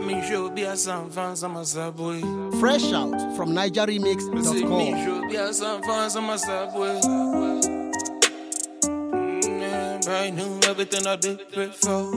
Me show be a some fans I'm a subway. Fresh out from NigerRemix.com. Me show be a some fans I'm a subway. Brand new everything I did pray for.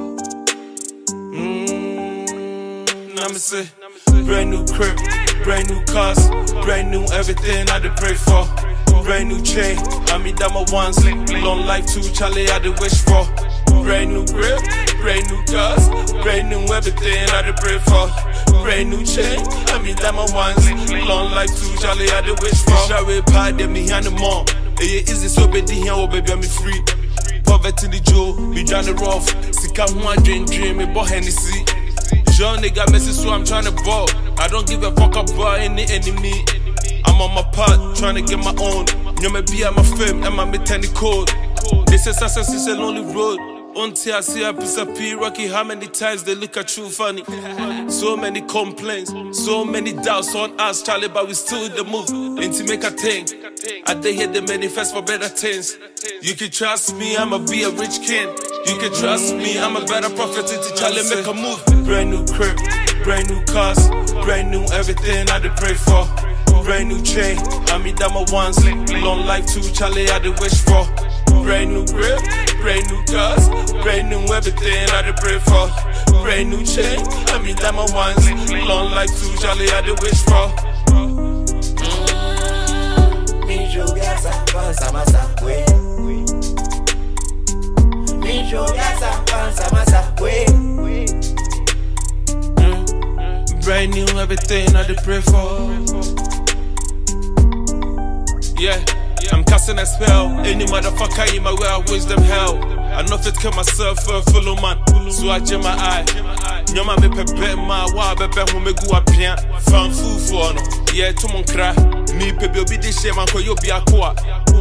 I'ma say brand new crib, brand new cars, brand new everything I did pray for. Brand new chain, I mean that my ones. Long life too, Charlie I did wish for. Brand new crib, brand new cars, brand new everything I did pray for. Brand new chain, I mean that my ones. Long life too, Charlie I did wish for. Shaway pie, them me hand them on. It is so baby here, oh baby I'm free. Poverty the Joe, me drowning rough. Sick I'm one dream, me boy Hennessy. Young nigga messy, so I'm tryna ball. I don't give a fuck about any enemy. I'm on my part, tryna get my own. You may be at my fame, and my mid-10 code. They say success is a lonely road. Until I see a piece of P Rocky, how many times they look at you funny? So many complaints, so many doubts on us, Charlie, but we still in the move. And to make a thing, I they hit the manifest for better things. You can trust me, I'ma be a rich king. You can trust me, I'm a better prophet to Charlie, make a move. Brand new crib, brand new cars, brand new everything I did pray for. Brand new chain, I mean that my ones. Long life too, Charlie, I did wish for. Brand new crib, brand new cars, brand new everything I did pray for. Brand new chain, I mean that my ones. Long life too, Charlie, I did wish for. Me show gas and fans, I'm a subway. Me show gas and fans, I'm a subway. Brand new everything I did pray for. Yeah, I'm casting a spell. Any motherfucker in my way, I wish them hell. I know if it kill myself for a full man. So I jam my eye. Nyama me pepe ma wa bebe hu me gu apia. Fan fufu ono. Yeah, to mon cry. Me pepe obi di shame man ko yo bi akwa.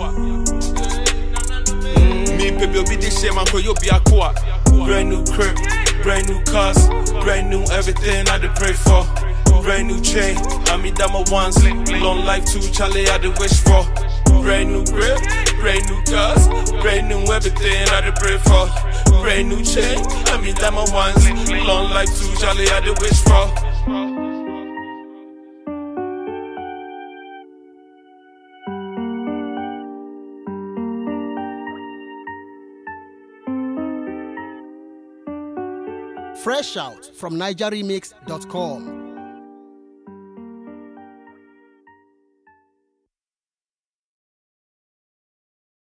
Me pepe obi di shame man ko yo bi akwa. Brand new crib, brand new cars, brand new everything I did pray for. Brand new chain, I mean that my ones. Long life too, Charlie, I did wish for. Brand new crib, brand new cars, brand new everything I did pray for. Brand new chain, I mean that my ones. Long life too, Charlie, I did wish for. Fresh out from NigerRemix.com.